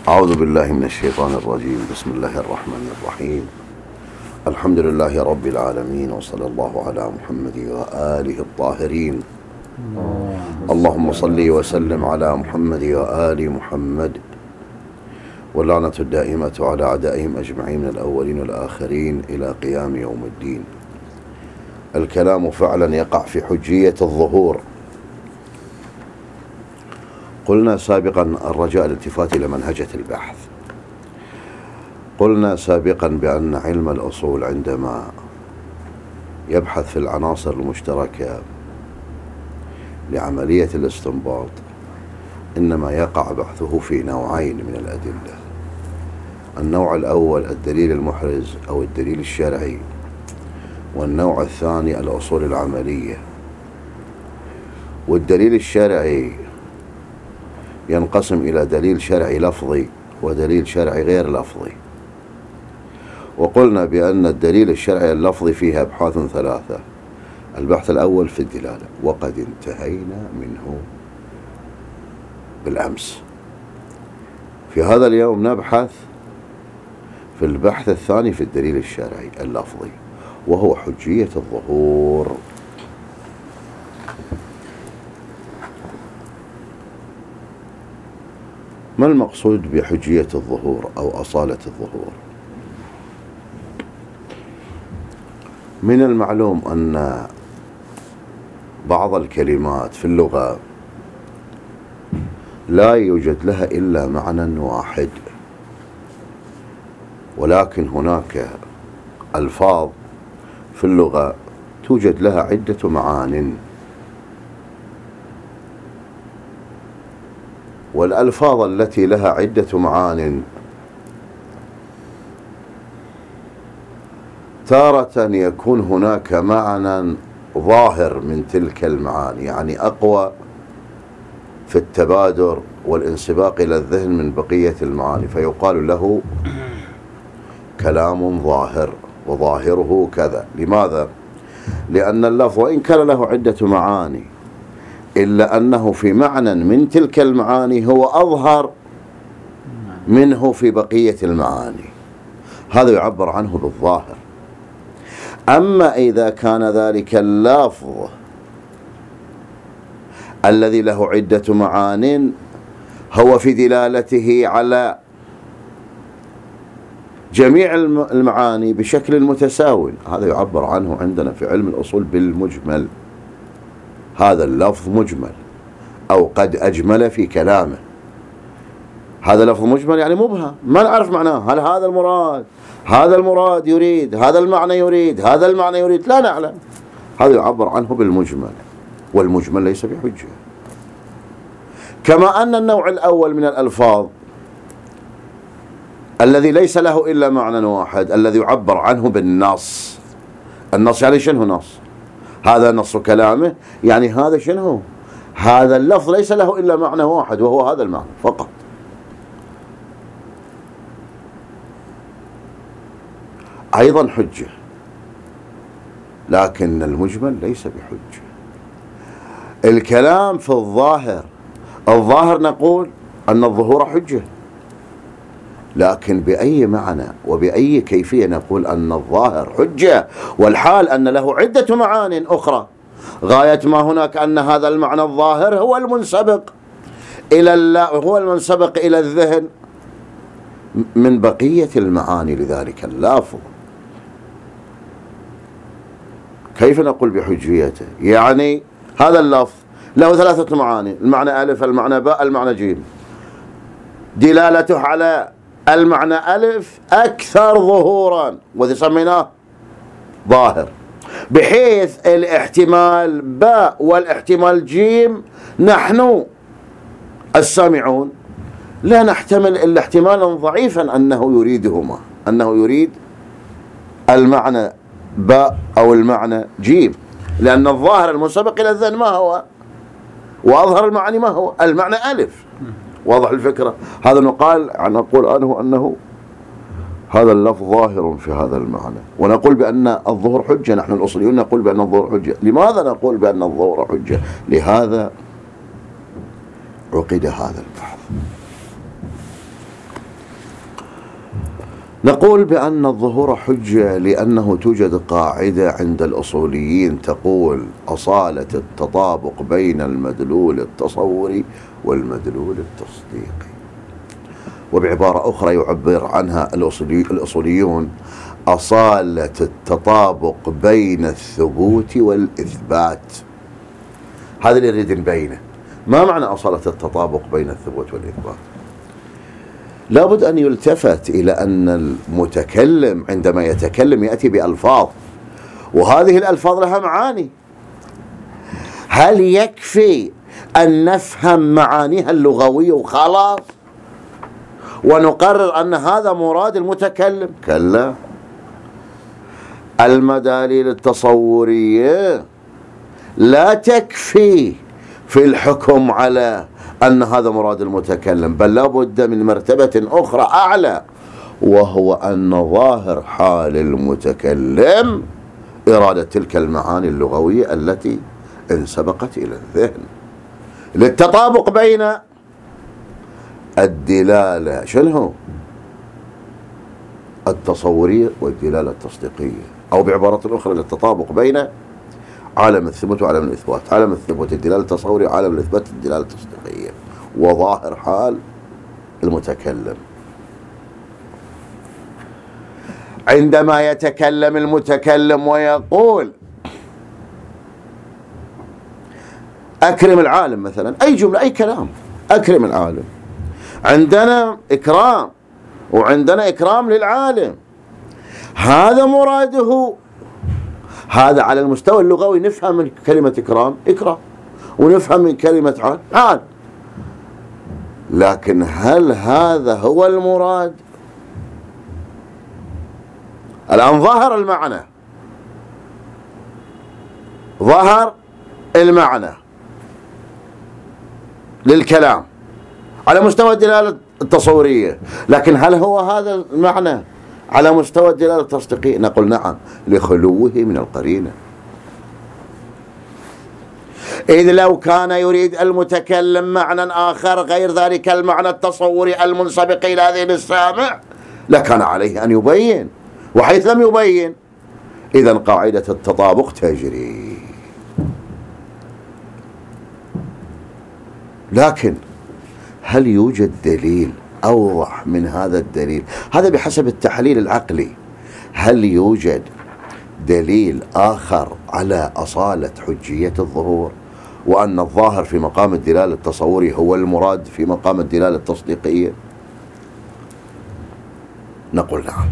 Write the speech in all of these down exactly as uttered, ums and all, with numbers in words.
أعوذ بالله من الشيطان الرجيم. بسم الله الرحمن الرحيم. الحمد لله رب العالمين، وصلى الله على محمد وآله الطاهرين. اللهم صل وسلم على محمد وآل محمد، واللعنة الدائمة على أعدائهم أجمعين من الأولين والآخرين إلى قيام يوم الدين. الكلام فعلا يقع في حجية الظهور. قلنا سابقا الرجاء الالتفات إلى منهجة البحث. قلنا سابقا بأن علم الأصول عندما يبحث في العناصر المشتركة لعملية الاستنباط إنما يقع بحثه في نوعين من الأدلة. النوع الأول الدليل المحرز أو الدليل الشرعي، والنوع الثاني الأصول العملية. والدليل الشرعي ينقسم إلى دليل شرعي لفظي ودليل شرعي غير لفظي. وقلنا بأن الدليل الشرعي اللفظي فيه أبحاث ثلاثة. البحث الأول في الدلالة، وقد انتهينا منه بالأمس. في هذا اليوم نبحث في البحث الثاني في الدليل الشرعي اللفظي، وهو حجية الظهور. ما المقصود بحجية الظهور أو أصالة الظهور؟ من المعلوم أن بعض الكلمات في اللغة لا يوجد لها إلا معنى واحد، ولكن هناك ألفاظ في اللغة توجد لها عدة معان. والألفاظ التي لها عدة معان تارة يكون هناك معنى ظاهر من تلك المعاني، يعني أقوى في التبادر والانسباق إلى الذهن من بقية المعاني، فيقال له كلام ظاهر وظاهره كذا. لماذا؟ لأن اللفظ وإن كان له عدة معاني إلا أنه في معنى من تلك المعاني هو أظهر منه في بقية المعاني، هذا يعبر عنه بالظاهر. أما إذا كان ذلك اللفظ الذي له عدة معان هو في دلالته على جميع المعاني بشكل متساو، هذا يعبر عنه عندنا في علم الأصول بالمجمل. هذا اللفظ مجمل أو قد أجمل في كلامه. هذا لفظ مجمل يعني مبهم، ما نعرف معناه. هل هذا المراد، هذا المراد يريد، هذا المعنى يريد، هذا المعنى يريد، لا نعلم. هذا يعبر عنه بالمجمل، والمجمل ليس بحجة. كما أن النوع الأول من الألفاظ الذي ليس له إلا معنى واحد، الذي يعبر عنه بالنص. النص يعني شنو نص؟ هذا نص كلامه، يعني هذا شنو؟ هذا اللفظ ليس له إلا معنى واحد، وهو هذا المعنى فقط. أيضا حجة، لكن المجمل ليس بحجة. الكلام في الظاهر، الظاهر نقول أن الظهور حجة، لكن بأي معنى وبأي كيفية نقول أن الظاهر حجة، والحال أن له عدة معان أخرى. غاية ما هناك أن هذا المعنى الظاهر هو المنسبق إلى هو المنسبق إلى الذهن من بقية المعاني لذلك اللفظ. كيف نقول بحجيته؟ يعني هذا اللفظ له ثلاثة معاني، المعنى ألف، المعنى باء، المعنى جيم. دلالته على المعنى ألف أكثر ظهورا، وذي سميناه ظاهر، بحيث الاحتمال باء والاحتمال جيم نحن السامعون لا نحتمل إلا احتمالا ضعيفا أنه يريدهما، أنه يريد المعنى باء أو المعنى جيم، لأن الظاهر المسبق إلى الذهن ما هو؟ وأظهر المعاني ما هو؟ المعنى ألف. واضح الفكرة؟ هذا نقال نقول عنه أنه هذا اللفظ ظاهر في هذا المعنى، ونقول بأن الظهور حجة. نحن الأصوليون نقول بأن الظهور حجة. لماذا نقول بأن الظهور حجة؟ لهذا عقد هذا البحث. نقول بأن الظهور حجة لأنه توجد قاعدة عند الأصوليين تقول أصالة التطابق بين المدلول التصوري والمدلول التصديقي، وبعبارة أخرى يعبر عنها الأصوليون أصالة التطابق بين الثبوت والإثبات. هذا اللي نريد نبينه. ما معنى أصالة التطابق بين الثبوت والإثبات؟ لابد أن يلتفت إلى أن المتكلم عندما يتكلم يأتي بألفاظ، وهذه الألفاظ لها معاني. هل يكفي أن نفهم معانيها اللغوية وخلاص ونقرر أن هذا مراد المتكلم؟ كلا، المداليل التصورية لا تكفي في الحكم على أن هذا مراد المتكلم، بل لا بد من مرتبة أخرى أعلى، وهو أن ظاهر حال المتكلم إرادة تلك المعاني اللغوية التي انسبقت إلى الذهن للتطابق بين الدلالة شنو التصورية والدلالة التصديقية، أو بعبارة أخرى للتطابق بين عالم الثبوت وعالم الإثبات. عالم الثبوت الدلالة التصورية، عالم الإثبات الدلالة التصديقية، وظاهر حال المتكلم. عندما يتكلم المتكلم ويقول أكرم العالم مثلا، أي جملة أي كلام، أكرم العالم، عندنا إكرام وعندنا إكرام للعالم، هذا مراده. هذا على المستوى اللغوي نفهم من كلمة إكرام إكرام، ونفهم من كلمة عال عال، لكن هل هذا هو المراد؟ الآن ظهر المعنى، ظهر المعنى للكلام على مستوى الدلالة التصورية، لكن هل هو هذا المعنى على مستوى الدلالة التصديقية؟ نقول نعم، لخلوه من القرينة. إذ لو كان يريد المتكلم معنى آخر غير ذلك المعنى التصوري المنسبق إلى ذهن السامع لكان عليه أن يبين، وحيث لم يبين إذن قاعدة التطابق تجري. لكن هل يوجد دليل أوضح من هذا الدليل؟ هذا بحسب التحليل العقلي. هل يوجد دليل آخر على أصالة حجية الظهور، وأن الظاهر في مقام الدلالة التصوري هو المراد في مقام الدلالة التصديقية؟ نقول نعم،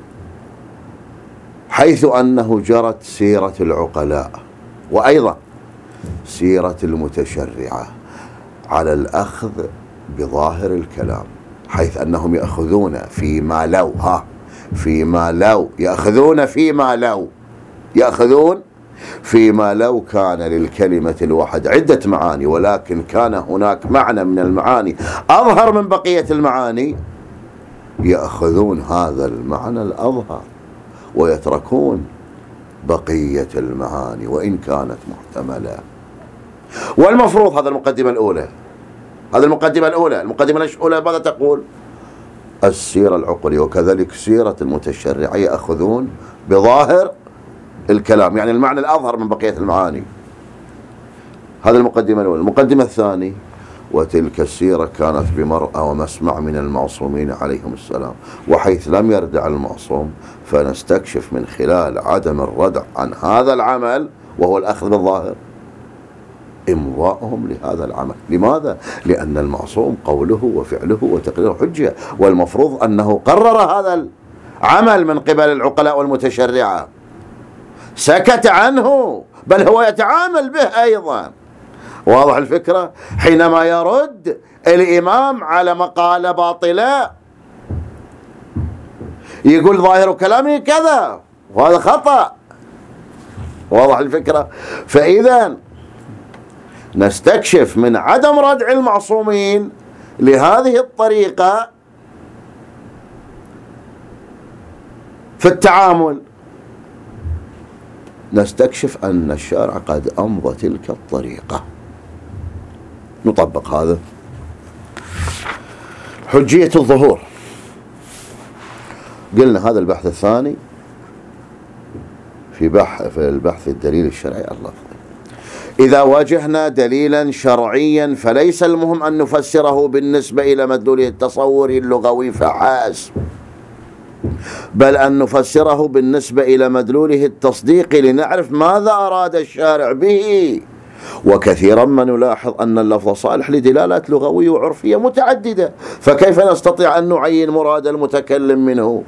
حيث أنه جرت سيرة العقلاء وأيضا سيرة المتشرعة على الأخذ بظاهر الكلام، حيث أنهم يأخذون فيما لو ها فيما لو يأخذون فيما لو يأخذون فيما لو كان للكلمة الواحد عدة معاني، ولكن كان هناك معنى من المعاني أظهر من بقية المعاني، يأخذون هذا المعنى الأظهر ويتركون بقية المعاني وإن كانت محتملة. والمفروض هذا المقدمة الأولى هذا المقدمة الأولى المقدمة الأولى ماذا تقول؟ السيرة العقلية وكذلك سيرة المتشرعة يأخذون بظاهر الكلام، يعني المعنى الأظهر من بقية المعاني. هذا المقدمة الأولى. المقدمة الثانية: وتلك السيرة كانت بمرأى ومسمع من المعصومين عليهم السلام، وحيث لم يردع المعصوم فنستكشف من خلال عدم الردع عن هذا العمل وهو الأخذ بالظاهر إمضاءهم لهذا العمل. لماذا؟ لأن المعصوم قوله وفعله وتقريره حجة، والمفروض أنه قرر هذا العمل من قبل العقلاء والمتشرعة، سكت عنه بل هو يتعامل به أيضا. واضح الفكرة؟ حينما يرد الإمام على مقالة باطلة يقول ظاهر كلامه كذا وهذا خطأ. واضح الفكرة؟ فإذا نستكشف من عدم ردع المعصومين لهذه الطريقة في التعامل، نستكشف أن الشارع قد أمضى تلك الطريقة. نطبق هذا. حجية الظهور قلنا هذا البحث الثاني في بحث في البحث الدليل الشرعي اللفظي. إذا واجهنا دليلا شرعيا فليس المهم أن نفسره بالنسبة إلى مدلوله التصوري اللغوي فحسب، بل أن نفسره بالنسبة إلى مدلوله التصديقي لنعرف ماذا أراد الشارع به. وكثيرا ما نلاحظ أن اللفظ صالح لدلالات لغوية وعرفية متعددة، فكيف نستطيع أن نعين مراد المتكلم منه؟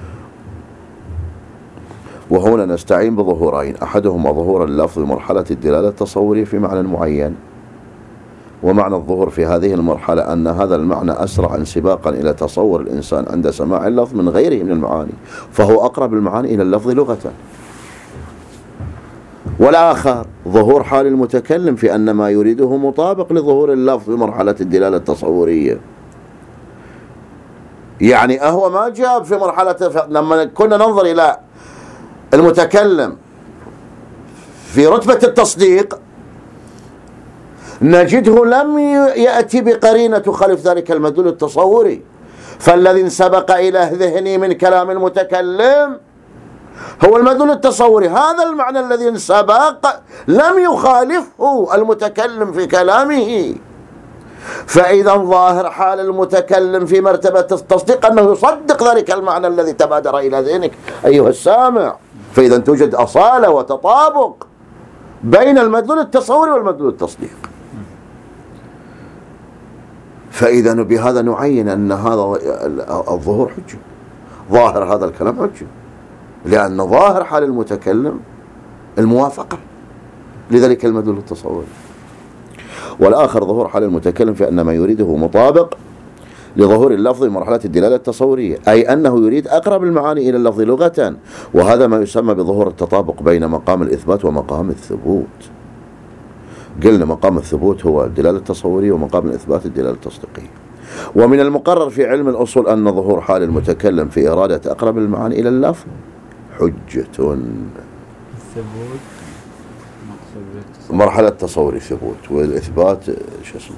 وهنا نستعين بظهورين، أحدهما ظهور اللفظ بمرحلة الدلالة التصورية في معنى معين، ومعنى الظهور في هذه المرحلة أن هذا المعنى أسرع انسباقا إلى تصور الإنسان عند سماع اللفظ من غيره من المعاني، فهو أقرب المعاني إلى اللفظ لغة. والآخر ظهور حال المتكلم في أن ما يريده مطابق لظهور اللفظ بمرحلة الدلالة التصورية. يعني أهو ما جاب في مرحلة، لما كنا ننظر إلى المتكلم في رتبة التصديق نجده لم يأتي بقرينة تخالف ذلك المدلول التصوري، فالذي انسبق إلى ذهني من كلام المتكلم هو المدلول التصوري. هذا المعنى الذي انسبق لم يخالفه المتكلم في كلامه، فإذا ظاهر حال المتكلم في مرتبة التصديق أنه يصدق ذلك المعنى الذي تبادر إلى ذهنك أيها السامع، فإذا توجد أصالة وتطابق بين المدلول التصوري والمدلول التصديق. فإذا بهذا نعين أن هذا الظهور حجة، ظاهر هذا الكلام حجة، لأن ظاهر حال المتكلم الموافقة لذلك المدلول التصوري. والآخر ظهور حال المتكلم في أن ما يريده مطابق لظهور اللفظ مرحلة الدلالة التصورية، أي أنه يريد أقرب المعاني إلى اللفظ لغة، وهذا ما يسمى بظهور التطابق بين مقام الإثبات ومقام الثبوت. قلنا مقام الثبوت هو الدلالة التصورية، ومقام الإثبات الدلالة التصديقية. ومن المقرر في علم الأصول أن ظهور حال المتكلم في إرادة أقرب المعاني إلى اللفظ حجة. الثبوت مرحلة تصوري ثبوت، والإثبات شو اسمه.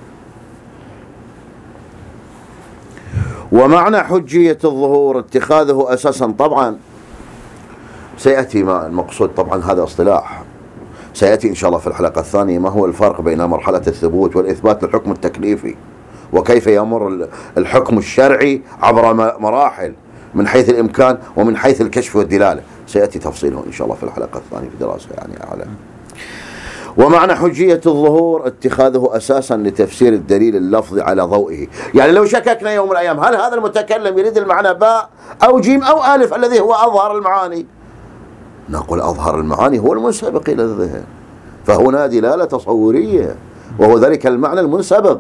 ومعنى حجية الظهور اتخاذه أساسا، طبعا سيأتي ما المقصود، طبعا هذا اصطلاح سيأتي إن شاء الله في الحلقة الثانية، ما هو الفرق بين مرحلة الثبوت والإثبات للحكم التكليفي، وكيف يمر الحكم الشرعي عبر مراحل من حيث الإمكان ومن حيث الكشف والدلالة. سيأتي تفصيله إن شاء الله في الحلقة الثانية في دراسة يعني أعلى. ومعنى حجية الظهور اتخاذه أساسا لتفسير الدليل اللفظي على ضوئه. يعني لو شككنا يوم من الأيام هل هذا المتكلم يريد المعنى باء أو جيم أو ألف الذي هو أظهر المعاني، نقول أظهر المعاني هو المنسبق إلى الذهن، فهنا دلالة تصورية وهو ذلك المعنى المنسبق.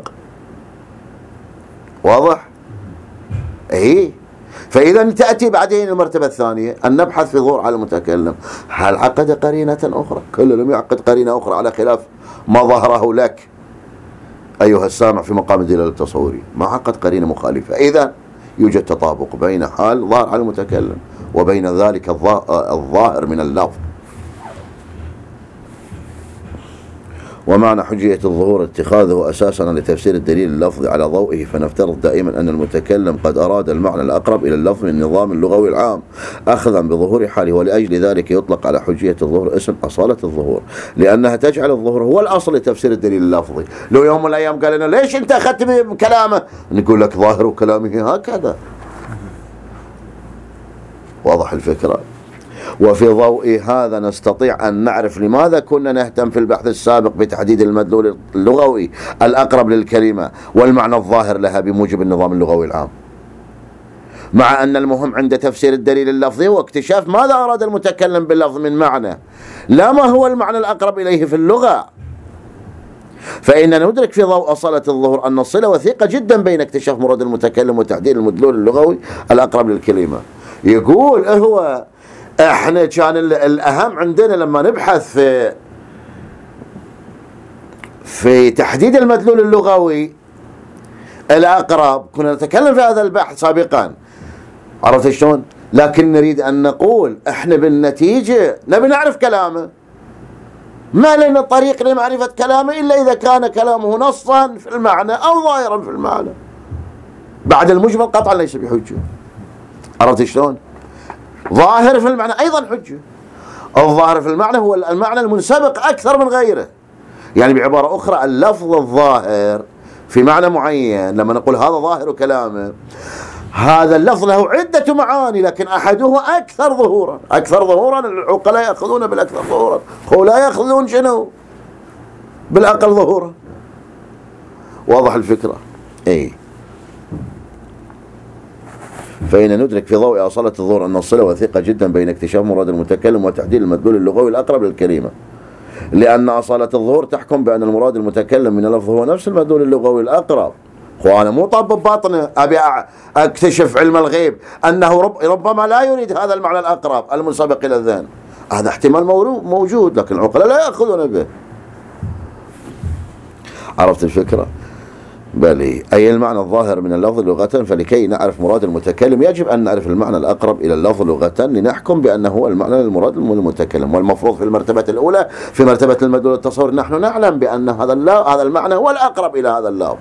واضح؟ إيه. فإذا تأتي بعدين المرتبة الثانية أن نبحث في ظهور على المتكلم، هل عقد قرينة أخرى؟ كل لم يعقد قرينة أخرى على خلاف ما ظهره لك أيها السامع في مقام الدلالة التصوري، ما عقد قرينة مخالفة. إذا يوجد تطابق بين حال ظاهر على المتكلم وبين ذلك الظاهر من اللفظ. ومعنى حجية الظهور اتخاذه أساسا لتفسير الدليل اللفظي على ضوئه، فنفترض دائما أن المتكلم قد أراد المعنى الأقرب إلى اللفظ من النظام اللغوي العام أخذا بظهور حاله، ولأجل ذلك يطلق على حجية الظهور اسم أصالة الظهور، لأنها تجعل الظهور هو الأصل لتفسير الدليل اللفظي. لو يوم من الأيام قال لنا ليش أنت أخذت بكلامه، نقول لك ظاهر كلامه هكذا. واضح الفكرة؟ وفي ضوء هذا نستطيع أن نعرف لماذا كنا نهتم في البحث السابق بتحديد المدلول اللغوي الأقرب للكلمة والمعنى الظاهر لها بموجب النظام اللغوي العام، مع أن المهم عند تفسير الدليل اللفظي هو اكتشاف ماذا أراد المتكلم باللفظ من معنى، لا ما هو المعنى الأقرب إليه في اللغة. فإننا ندرك في ضوء أصالة الظهور أن الصلة وثيقة جدا بين اكتشاف مراد المتكلم وتحديد المدلول اللغوي الأقرب للكلمة. يقول هو احنا كان الأهم عندنا لما نبحث في في تحديد المدلول اللغوي الأقرب، كنا نتكلم في هذا البحث سابقا، عرفت شلون؟ لكن نريد أن نقول احنا بالنتيجة نبي نعرف كلامه، ما لنا طريق لمعرفة كلامه إلا إذا كان كلامه نصا في المعنى أو ظاهرا في المعنى، بعد المجمل قطعا ليس بحجة. عرفت شلون؟ ظاهر في المعنى أيضا حجة. الظاهر في المعنى هو المعنى المنسبق أكثر من غيره. يعني بعبارة أخرى اللفظ الظاهر في معنى معين، لما نقول هذا ظاهر كلامه، هذا اللفظ له عدة معاني لكن أحدها أكثر ظهورا. أكثر ظهورا العقلاء يأخذون بالأكثر ظهورا، لا يأخذون شنو؟ بالأقل ظهورا. واضح الفكرة؟ أي. فإن ندرك في ضوء أصالة الظهور أن الصلة وثيقة جدا بين اكتشاف مراد المتكلم وتحديد المدلول اللغوي الأقرب للكلمة، لأن أصالة الظهور تحكم بأن المراد المتكلم من اللفظ هو نفس المدلول اللغوي الأقرب. وأنا مو طب باطنه أبي أكتشف علم الغيب أنه رب ربما لا يريد هذا المعنى الأقرب المنسبق إلى الذهن، هذا احتمال موجود لكن العقلاء لا يأخذون به. عرفت الفكرة؟ بل أي المعنى الظاهر من اللفظ لغة، فلكي نعرف مراد المتكلم يجب أن نعرف المعنى الأقرب إلى اللفظ لغة لنحكم بأنه هو المعنى المراد من المتكلم. والمفروض في المرتبة الأولى في مرتبة المدلول التصور نحن نعلم بأن هذا هذا المعنى هو الأقرب إلى هذا اللفظ.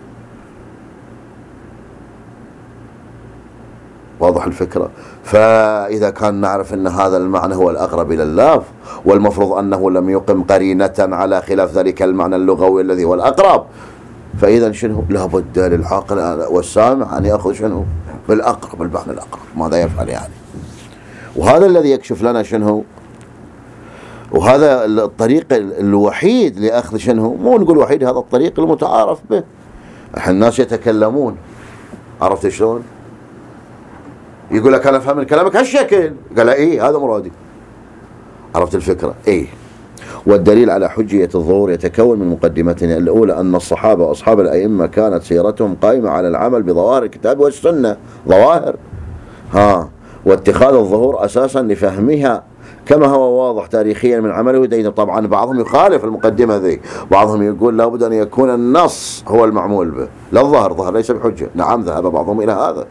واضح الفكرة؟ فإذا كان نعرف أن هذا المعنى هو الأقرب إلى اللفظ والمفروض أنه لم يقم قرينة على خلاف ذلك المعنى اللغوي الذي هو الأقرب، فإذا شنو؟ لابد للعاقل والسامع أن يأخذ شنو؟ بالأقرب، المعنى الأقرب. ماذا يفعل يعني؟ وهذا الذي يكشف لنا شنو؟ وهذا الطريق الوحيد لأخذ شنو؟ مو نقول وحيد، هذا الطريق المتعارف به. الحين الناس يتكلمون، عرفت شلون؟ يقول لك أنا أفهم من كلامك هالشكل، قال إيه هذا مرادي. عرفت الفكرة؟ إيه. والدليل على حجية الظهور يتكون من مقدمتنا الأولى أن الصحابة وأصحاب الأئمة كانت سيرتهم قائمة على العمل بظواهر الكتاب والسنة، ظواهر ها واتخاذ الظهور أساسا لفهمها كما هو واضح تاريخيا من عمله دين. طبعا بعضهم يخالف المقدمة ذي، بعضهم يقول لابد أن يكون النص هو المعمول به لا الظهر، ظهر ليس بحجة. نعم ذهب بعضهم إلى هذا،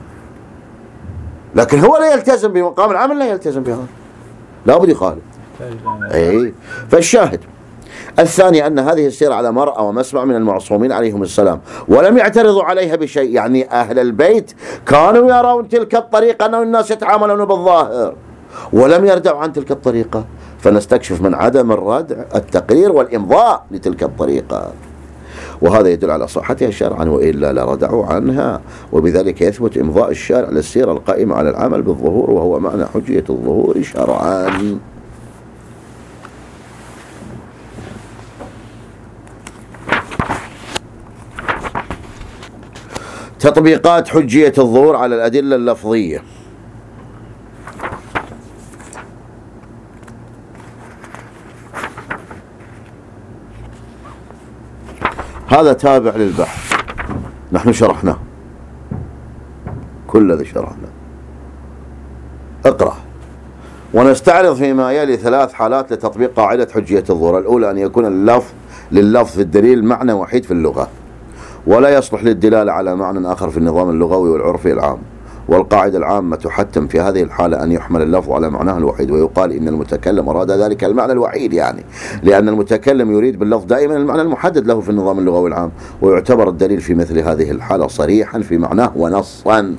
لكن هو لا يلتزم بمقام العمل، لا يلتزم بهذا، لابد يخالف. أي. فالشاهد الثاني أن هذه السيرة على مرأى ومسمع من المعصومين عليهم السلام ولم يعترضوا عليها بشيء. يعني أهل البيت كانوا يرون تلك الطريقة أن الناس يتعاملون بالظاهر ولم يردعوا عن تلك الطريقة، فنستكشف من عدم الردع التقرير والإمضاء لتلك الطريقة، وهذا يدل على صحتها شرعا، وإلا لردعوا عنها. وبذلك يثبت إمضاء الشارع للسيرة القائمة على العمل بالظهور، وهو معنى حجية الظهور شرعا. تطبيقات حجية الظهور على الأدلة اللفظية. هذا تابع للبحث، نحن شرحناه، كل الذي شرحناه. اقرأ. ونستعرض فيما يلي ثلاث حالات لتطبيق قاعدة حجية الظهور. الأولى أن يكون اللفظ لللفظ في الدليل معنى وحيد في اللغة ولا يصلح للدلالة على معنى آخر في النظام اللغوي والعرفي العام. والقاعدة العامة تحتم في هذه الحالة أن يحمل اللفظ على معناه الوحيد، ويقال إن المتكلم أراد ذلك المعنى الوحيد، يعني لأن المتكلم يريد باللفظ دائما المعنى المحدد له في النظام اللغوي العام، ويعتبر الدليل في مثل هذه الحالة صريحا في معناه ونصا.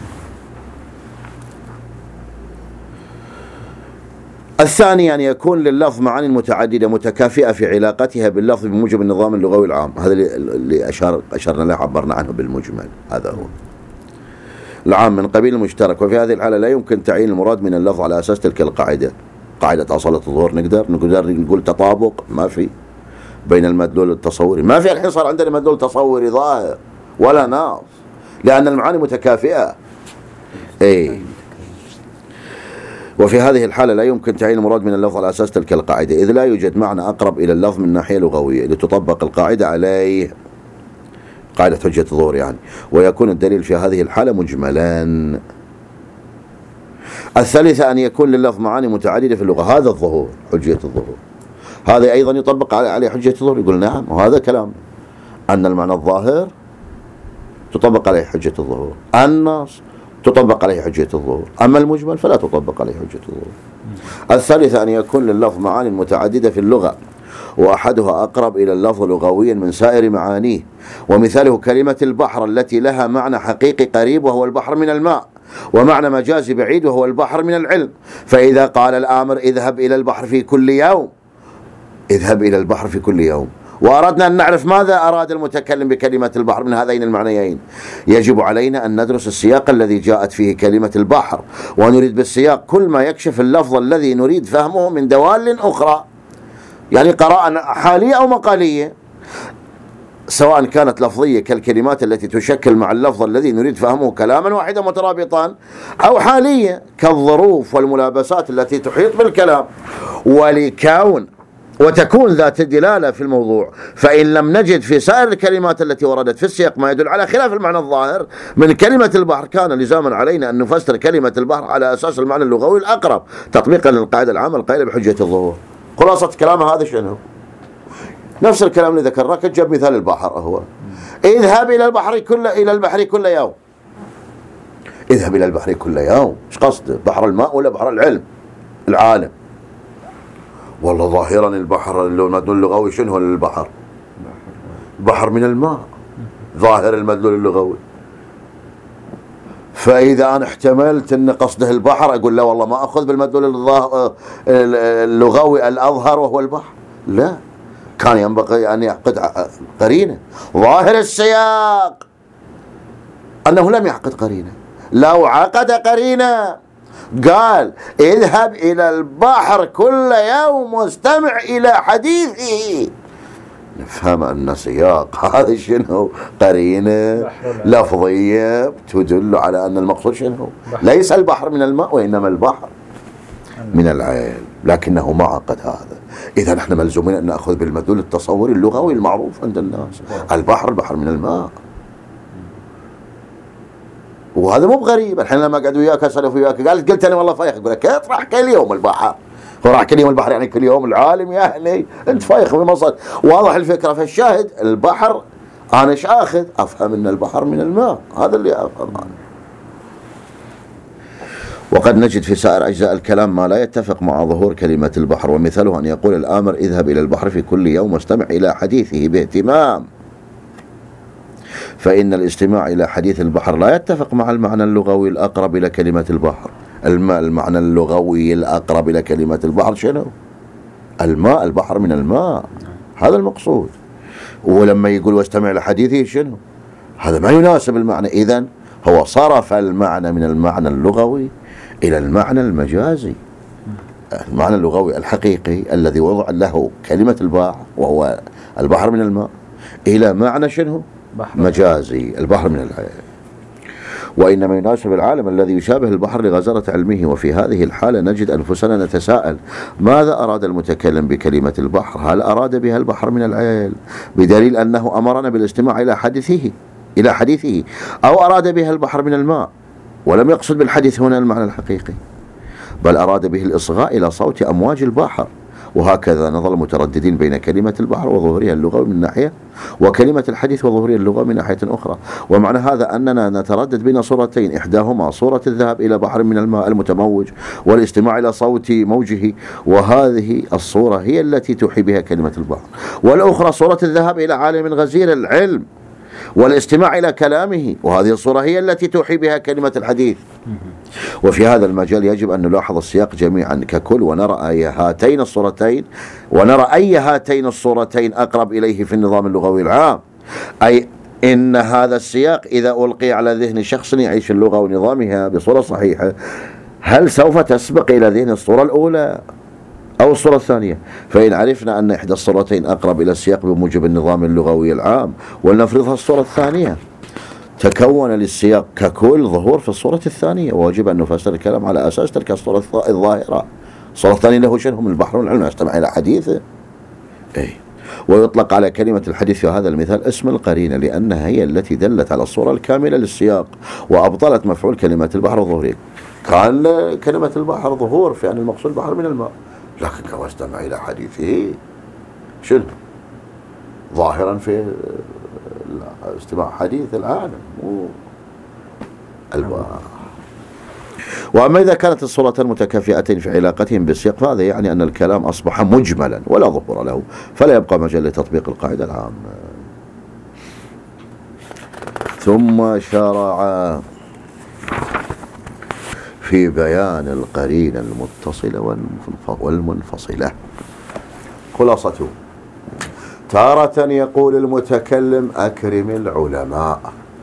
الثاني أن يكون لللفظ معاني متعددة متكافئة في علاقتها باللفظ بموجب النظام اللغوي العام. هذا اللي أشار أشرنا له، عبرنا عنه بالمجمل. هذا هو العام من قبيل المشترك. وفي هذه الحالة لا يمكن تعيين المراد من اللفظ على أساس تلك القاعدة، قاعدة أصالة الظهور. نقدر نقدر نقول تطابق ما في بين المدلول التصوري، ما في الحين صار عندنا مدلول تصوري ظاهر ولا ناص، لأن المعاني متكافئة. أي. وفي هذه الحالة لا يمكن تعيين المراد من اللفظ على أساس تلك القاعدة، إذ لا يوجد معنى أقرب إلى اللفظ من ناحية لغوية لتطبق القاعدة عليه، قاعدة حجة الظهور يعني، ويكون الدليل في هذه الحالة مجملا. الثالثة أن يكون لللفظ معاني متعددة في اللغة، هذا الظهور حجية الظهور. هذا أيضا يطبق عليه حجية الظهور. يقول نعم، وهذا كلام أن المعنى الظاهر تطبق عليه حجة الظهور، النص تطبق عليه حجية الظهور، أما المجمل فلا تطبق عليه حجية الظهور. الثالثة أن يكون لللفظ معاني متعددة في اللغة، وأحدها أقرب إلى اللفظ لغويا من سائر معانيه، ومثاله كلمة البحر التي لها معنى حقيقي قريب وهو البحر من الماء، ومعنى مجازي بعيد وهو البحر من العلم. فإذا قال الآمر اذهب إلى البحر في كل يوم، اذهب إلى البحر في كل يوم، وأردنا أن نعرف ماذا أراد المتكلم بكلمة البحر من هذين المعنيين، يجب علينا أن ندرس السياق الذي جاءت فيه كلمة البحر، ونريد بالسياق كل ما يكشف اللفظ الذي نريد فهمه من دوال أخرى، يعني قراءة حالية أو مقالية، سواء كانت لفظية كالكلمات التي تشكل مع اللفظ الذي نريد فهمه كلاما واحدا مترابطان، أو حالية كالظروف والملابسات التي تحيط بالكلام، ولكون وتكون ذات الدلالة في الموضوع. فإن لم نجد في سائر الكلمات التي وردت في السياق ما يدل على خلاف المعنى الظاهر من كلمة البحر، كان لزاما علينا أن نفسر كلمة البحر على أساس المعنى اللغوي الأقرب تطبيقا للقاعدة العامة القائلة بحجة الظهور. خلاصة كلامه هذا شنو؟ نفس الكلام اللي ذكرناه، جاب مثال البحر، هو اذهب إلى البحر كل إلى البحر كل يوم. اذهب إلى البحر كل يوم، ايش قصده؟ بحر الماء ولا بحر العلم العالم؟ والله ظاهرا البحر المدلول اللغوي شنو للبحر؟ بحر من الماء، ظاهر المدلول اللغوي. فإذا أنا احتملت أن قصده البحر أقول لا والله ما أخذ بالمدلول اللغوي الأظهر وهو البحر، لا، كان ينبغي أن يعقد قرينة. ظاهر السياق أنه لم يعقد قرينة، لو عقد قرينة قال اذهب إلى البحر كل يوم واستمع إلى حديثه، نفهم أن سياق هذا شنو؟ قرينة لفظية تدل على أن المقصود شنو؟ ليس البحر من الماء وإنما البحر من العين، لكنه ما عقد هذا. إذا نحن ملزومين أن نأخذ بالمدلول التصوري اللغوي المعروف عند الناس، البحر البحر من الماء. وهذا مو بغريب. الحين لما قعدوا وياك اسولف وياك قالت قلت انا والله فايخ، يقول لك كيف راح كل يوم البحر؟ هو راح كل يوم البحر يعني كل يوم العالم يعني؟ انت فايخ في مصر. واضح الفكره. فالشاهد البحر انا ايش اخذ؟ افهم ان البحر من الماء، هذا اللي افهم أنا. وقد نجد في سائر أجزاء الكلام ما لا يتفق مع ظهور كلمة البحر، ومثله أن يقول الآمر اذهب إلى البحر في كل يوم واستمع إلى حديثه باهتمام، فإن الاستماع إلى حديث البحر لا يتفق مع المعنى اللغوي الأقرب إلى كلمة البحر. الماء المعنى اللغوي الأقرب إلى كلمة البحر شنو؟ الماء، البحر من الماء، هذا المقصود. ولما يقول واستمع إلى حديثه شنو؟ هذا ما يناسب المعنى. إذن هو صرف المعنى من المعنى اللغوي إلى المعنى المجازي، المعنى اللغوي الحقيقي الذي وضع له كلمة البحر وهو البحر من الماء إلى معنى شنو؟ مجازي، البحر من العين. وإنما يناسب العالم الذي يشابه البحر لغزارة علمه. وفي هذه الحالة نجد أنفسنا نتساءل ماذا أراد المتكلم بكلمة البحر؟ هل أراد بها البحر من العين بدليل أنه أمرنا بالاستماع إلى حديثه إلى حديثه، أو أراد بها البحر من الماء ولم يقصد بالحديث هنا المعنى الحقيقي، بل أراد به الإصغاء إلى صوت أمواج البحر؟ وهكذا نظل مترددين بين كلمة البحر وظهورها اللغوي من ناحية، وكلمة الحديث وظهورها اللغوي من ناحية أخرى. ومعنى هذا أننا نتردد بين صورتين، إحداهما صورة الذهاب إلى بحر من الماء المتموج والاستماع إلى صوت موجه، وهذه الصورة هي التي توحي بها كلمة البحر، والأخرى صورة الذهاب إلى عالم غزير العلم والاستماع إلى كلامه، وهذه الصورة هي التي توحي بها كلمة الحديث. وفي هذا المجال يجب أن نلاحظ السياق جميعا ككل، ونرى أي هاتين الصورتين ونرى أي هاتين الصورتين أقرب إليه في النظام اللغوي العام. أي إن هذا السياق إذا ألقي على ذهن شخص يعيش اللغة ونظامها بصورة صحيحة، هل سوف تسبق إلى ذهن الصورة الأولى أو الصورة الثانية؟ فإن عرفنا أن إحدى الصورتين أقرب إلى السياق بموجب النظام اللغوي العام ولنفرضها الصورة الثانية، تكون للسياق ككل ظهور في الصورة الثانية، وواجب أن نفسر الكلام على أساس تلك الصورة الظاهرة. الصورة الثانية له شنو؟ من البحر والعلم، يستمع إلى حديثه. أي. ويطلق على كلمة الحديث في هذا المثال اسم القرينة، لأنها هي التي دلت على الصورة الكاملة للسياق وأبطلت مفعول كلمة البحر وظهوره. كان كلمة البحر ظهور في أن المقصود البحر من الماء، لكن كما استمع إلى حديثه شنو؟ ظاهرا في استماع حديث العالم البحر. وأما إذا كانت الصورتان متكافئتين في علاقتهم بالسياق فهذا يعني أن الكلام أصبح مجملا ولا ظهور له، فلا يبقى مجال لتطبيق القاعدة العامة. ثم شرع في بيان القرينة المتصلة والمنفصلة. خلاصته: تارة يقول المتكلم أكرم العلماء،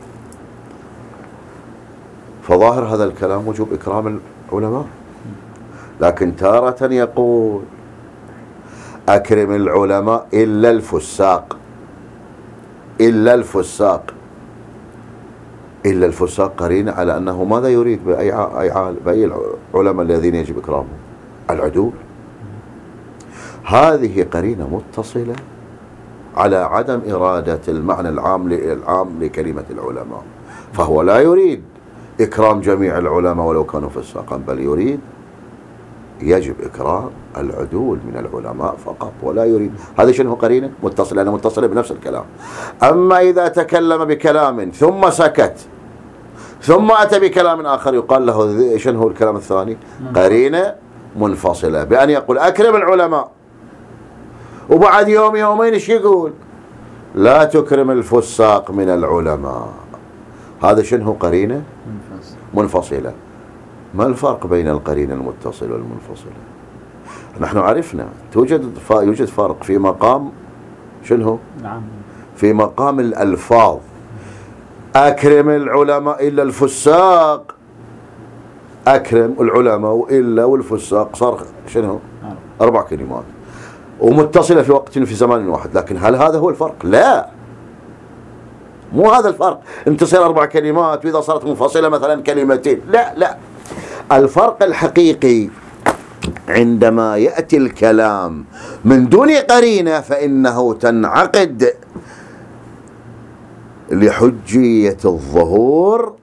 فظاهر هذا الكلام وجوب إكرام العلماء، لكن تارة يقول أكرم العلماء إلا الفساق، إلا الفساق. إلا الفساق قرينة على أنه ماذا يريد بأي عالم، بأي العلماء الذين يجب إكرامهم؟ العدول. هذه قرينة متصلة على عدم إرادة المعنى العام العام لكلمة العلماء، فهو لا يريد إكرام جميع العلماء ولو كانوا فساقا، بل يريد يجب إكرام العدول من العلماء فقط، ولا يريد. هذا شنو قرينة متصلة؟ أنا متصلة بنفس الكلام. أما إذا تكلم بكلام ثم سكت ثم أتى بكلام آخر يقال له شنو الكلام الثاني؟ قرينة منفصلة، بأن يقول أكرم العلماء وبعد يوم يومين ايش يقول؟ لا تكرم الفساق من العلماء. هذا شنو قرينة منفصلة. ما الفرق بين القرينة المتصلة والمنفصلة؟ نحن عرفنا توجد يوجد فرق في مقام شنو؟ نعم. في مقام الألفاظ. أكرم العلماء إلا الفساق، أكرم العلماء وإلا والفساق، صار شنو؟ أربع كلمات ومتصلة في وقت في زمان واحد. لكن هل هذا هو الفرق؟ لا، مو هذا الفرق. انت تصير أربع كلمات وإذا صارت منفصلة مثلا كلمتين. لا لا، الفرق الحقيقي عندما يأتي الكلام من دون قرينة فإنه تنعقد لحجية الظهور،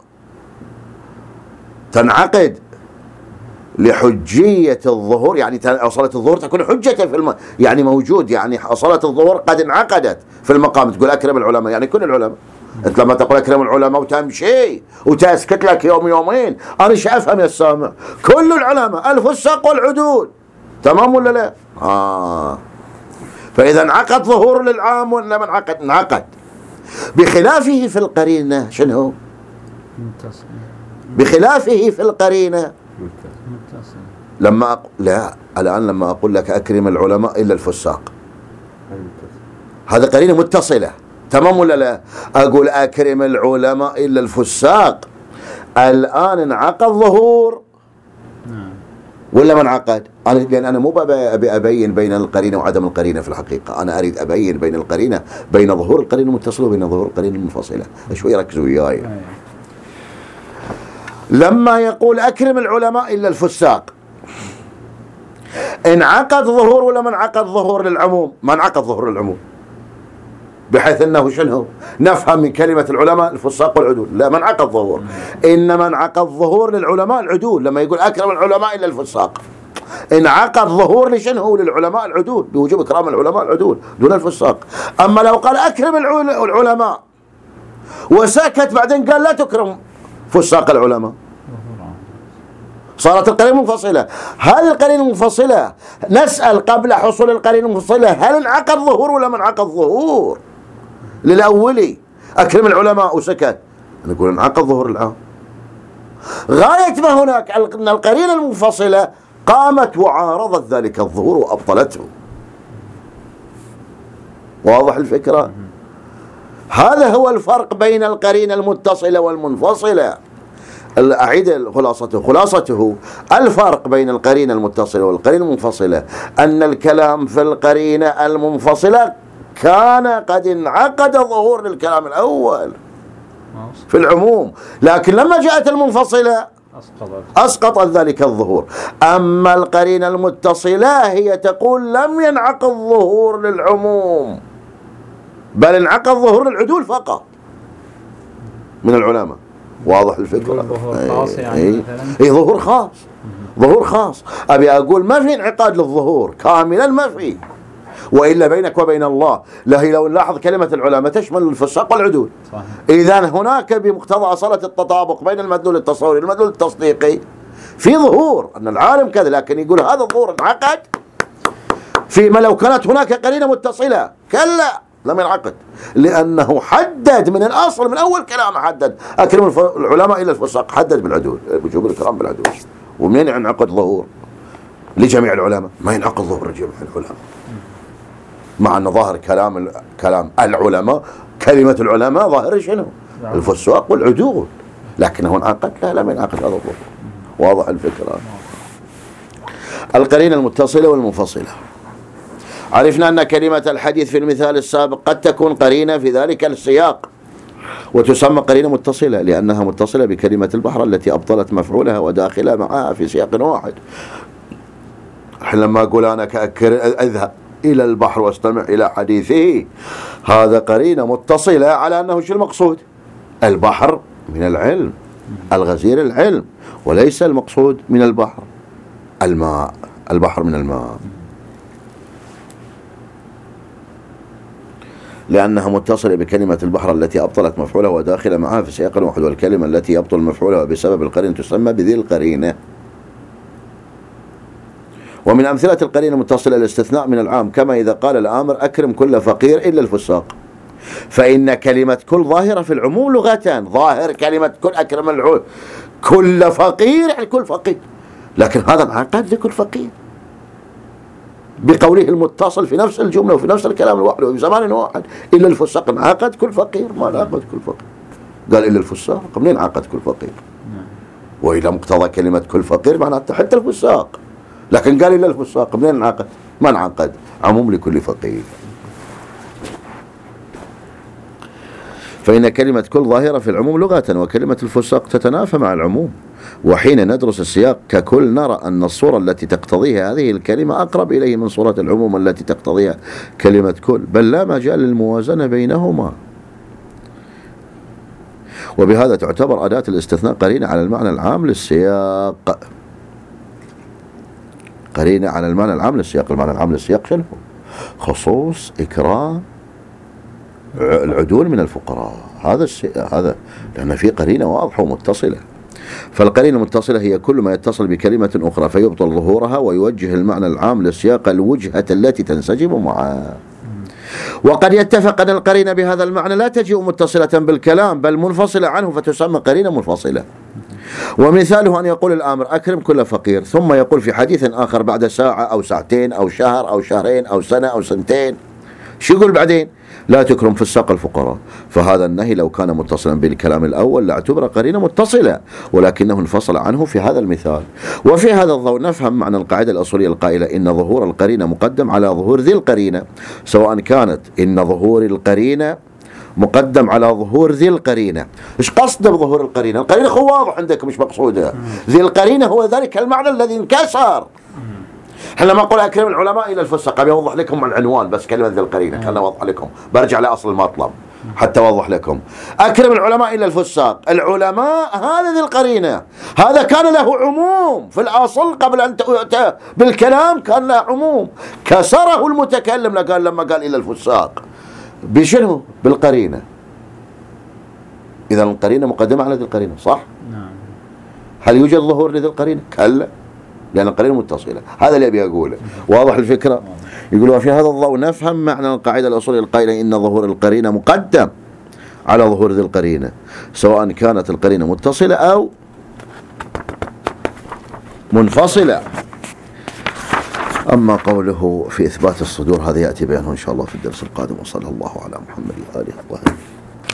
تنعقد لحجية الظهور، يعني أصالة الظهور تكون حجة في الم... يعني موجود، يعني أصالة الظهور قد انعقدت في المقام. تقول أكرم العلماء يعني كل العلماء. أنت لما تقول أكرم العلماء وتمشي وتسكت لك يوم يومين، أنا ايش أفهم يا السامع؟ كل العلماء الفساق والعدول، تمام ولا لا؟ آه. فإذا انعقد ظهور للعام ولا ما انعقد؟ انعقد. بخلافه في القرينة شنو؟ متصل. بخلافه في القرينة متصل. لما أق... لا الآن لما أقول لك أكرم العلماء إلا الفساق، هذا قرينة متصلة، تمام ولا لا؟ أقول أكرم العلماء إلا الفساق، الآن انعقد ظهور ولا ما انعقد؟ أنا لأن أنا مو أبي أبين بين القرينة وعدم القرينة في الحقيقة، أنا أريد أبين بين القرينة، بين ظهور القرينة المتصلة وبين ظهور القرينة المنفصلة. شوي ركزوا وياي. لما يقول أكرم العلماء إلا الفساق، انعقد ظهور ولا ما انعقد ظهور للعموم؟ ما انعقد ظهور للعموم، بحيث أنه شنو نفهم من كلمة العلماء الفساق والعدول. لا، ما انعقد ظهور، إنما انعقد ظهور للعلماء العدول. لما يقول أكرم العلماء إلا الفساق، انعقد ظهور لشنو؟ للعلماء العدول، بوجوب إكرام العلماء العدول دون الفساق. أما لو قال أكرم العلماء وسكت بعدين قال لا تكرم فساق العلماء، صارت القرينة منفصلة. هل القرينة منفصلة؟ نسأل قبل حصول القرينة المنفصلة هل انعقد ظهور ولا ما انعقد ظهور؟ للأولي أكرم العلماء وسكت، نقول انعقد ظهور العام. غاية ما هناك أن القرينة المنفصلة قامت وعارضت ذلك الظهور وأبطلته. واضح الفكرة؟ هذا هو الفرق بين القرينة المتصلة والمنفصلة. أعيد خلاصته. خلاصته الفرق بين القرينة المتصلة والقرينة المنفصلة أن الكلام في القرينة المنفصلة كان قد انعقد ظهور للكلام الأول في العموم، لكن لما جاءت المنفصلة أسقطت ذلك الظهور. أما القرينة المتصلة هي تقول لم ينعقد ظهور للعموم، بل انعقد ظهور للعدول فقط من العلماء. واضح الفكرة؟ ظهور خاص يعني اي اي ظهور خاص، ظهور خاص. ابي اقول ما في انعقاد للظهور كاملا، ما في، والا بينك وبين الله. لا، هي لو نلاحظ كلمة العلماء تشمل الفساق والعدول. اذا هناك بمقتضى أصالة التطابق بين المدلول التصوري والمدلول التصديقي في ظهور أن العالم كذا، لكن يقول هذا الظهور انعقد فيما لو كانت هناك قرينة متصلة. كلا، لم ينعقد، لأنه حدد من الأصل، من أول كلام حدد أكرم العلماء إلى الفساق، حدد بالعدول، وجوب الكرام بالعدول. ومنين ينعقد ظهور لجميع العلماء؟ ما ينعقد ظهور لجميع العلماء، مع أن ظاهر كلام كلام العلماء، كلمة العلماء ظاهر شنو؟ الفساق والعدول، لكنه انعقد؟ لا، لم ينعقد هذا الظهور. واضح الفكرة؟ القرينة المتصلة والمنفصلة. عرفنا أن كلمة الحديث في المثال السابق قد تكون قرينة في ذلك السياق، وتسمى قرينة متصلة لأنها متصلة بكلمة البحر التي أبطلت مفعولها وداخلها معها في سياق واحد. لما أقول أنا كأكر أذهب إلى البحر واستمع إلى حديثه، هذا قرينة متصلة على أنه شو المقصود؟ البحر من العلم، الغزير العلم، وليس المقصود من البحر الماء، البحر من الماء، لأنها متصلة بكلمة البحر التي أبطلت مفعولها وداخلة معها في سياق واحد، والكلمة التي يبطل مفعولها بسبب القرينة تسمى بذي القرينة. ومن أمثلة القرينة المتصلة الاستثناء من العام، كما إذا قال الآمر أكرم كل فقير إلا الفساق، فإن كلمة كل ظاهرة في العموم لغتان. ظاهر كلمة كل أكرم العول كل فقير، يعني كل فقير، لكن هذا انعقد لكل فقير بقوله المتصل في نفس الجملة وفي نفس الكلام الواحد وفي زمان واحد. إلا الفساق انعقد كل فقير، ما انعقد كل فقير. قال إلا الفساق، منين انعقد كل فقير؟ وإذا مقتضى كلمة كل فقير معناته حتى الفساق، لكن قال إلا الفساق، منين انعقد؟ ما انعقد، عموم لكل فقير. فإن كلمة كل ظاهرة في العموم لغة، وكلمة الفساق تتنافى مع العموم. وحين ندرس السياق ككل نرى أن الصورة التي تقتضيها هذه الكلمة أقرب إليه من صورة العموم التي تقتضيها كلمة كل، بل لا مجال للموازنة بينهما. وبهذا تعتبر أداة الاستثناء قرينة على المعنى العام للسياق. قرينة على المعنى العام للسياق. المعنى العام للسياق شنو؟ خصوص إكرام العدول من الفقراء. هذا هذا لأن في قرينة واضحة ومتصلة. فالقرينة المتصلة هي كل ما يتصل بكلمة أخرى فيبطل ظهورها ويوجه المعنى العام للسياق الوجهة التي تنسجم معها. وقد يتفق أن القرينة بهذا المعنى لا تجيء متصلة بالكلام بل منفصلة عنه فتسمى قرينة منفصلة. ومثاله أن يقول الآمر أكرم كل فقير، ثم يقول في حديث آخر بعد ساعة أو ساعتين أو شهر أو شهرين أو سنة أو سنتين، شو يقول بعدين؟ لا تكرم فساق الفقراء. فهذا النهي لو كان متصلا بالكلام الأول لاعتبر قرينة متصلة، ولكنه انفصل عنه في هذا المثال. وفي هذا الضوء نفهم معنى القاعدة الأصولية القائلة إن ظهور القرينة مقدم على ظهور ذي القرينة، سواء كانت إن ظهور القرينة مقدم على ظهور ذي القرينة. إيش قصد بظهور القرينة؟ القرينة هو واضح عندك مش مقصودة. ذي القرينة هو ذلك المعنى الذي انكسر. احنا لما نقول أكرم العلماء إلى الفساق أبي أوضح لكم العنوان بس كلمة ذي القرينة، خلنا أوضح لكم، برجع لأصل المطلب حتى أوضح لكم. أكرم العلماء إلى الفساق، العلماء هذا ذي القرينة، هذا كان له عموم في الأصل قبل أن تؤتى بالكلام، كان له عموم كسره المتكلم قال لما قال إلى الفساق بشنو؟ بالقرينة. إذا القرينة مقدمة على ذي القرينة، صح؟ نعم. هل يوجد ظهور لذي القرينة؟ كلا، لأن القرينة متصلة. هذا اللي أبي أقوله. واضح الفكرة؟ يقولوا في هذا الضوء نفهم معنى القاعدة الأصولية القائلة إن ظهور القرينة مقدم على ظهور ذي القرينة، سواء كانت القرينة متصلة أو منفصلة. أما قوله في إثبات الصدور هذا يأتي بيانه إن شاء الله في الدرس القادم. وصلى الله على محمد وآله الطاهرين.